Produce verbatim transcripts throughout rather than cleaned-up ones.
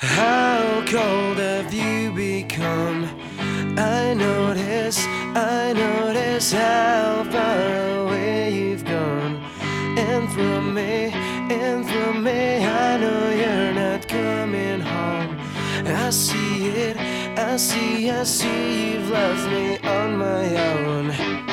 How cold have you become? I notice, I notice how far away you've gone. And from me, and from me, I know you're not coming home. I see it, I see, I see you've left me on my own.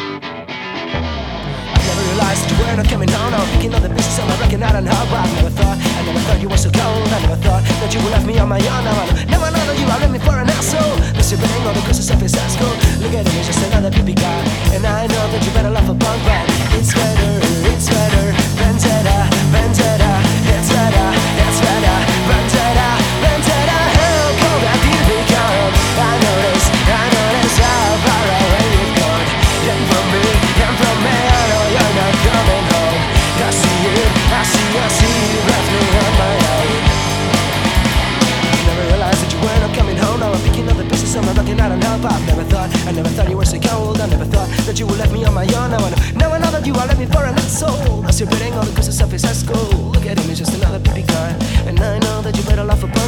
I never realized that you were not coming home. I was thinking of the pieces of my record, I don't know how. I never thought, I never thought you were so cold. I never thought that you would left me on my own. Now I know, now I know that you are me for an asshole. This you're being all the curses of his asshole. Look at him, he's just another baby guy. And I know that you better laugh upon that. It's better, it's better, Vendetta, Vendetta. It's better, it's better, Vendetta, Vendetta. How cold have you become? I notice, I notice how far away you've gone. And from me, and from me, I know you're not coming home. I see it, I see, I see you left me on my own. Never realized that you were not coming home. Now I'm picking up the pieces of my rock and I don't help. I've never thought, I never thought you were so cold. I never thought that you would let me on my own. Now I know, now I know that you are left me for an asshole. As you're putting all the pieces of his high school. Look at him, he's just another baby guy. And I know that you better laugh about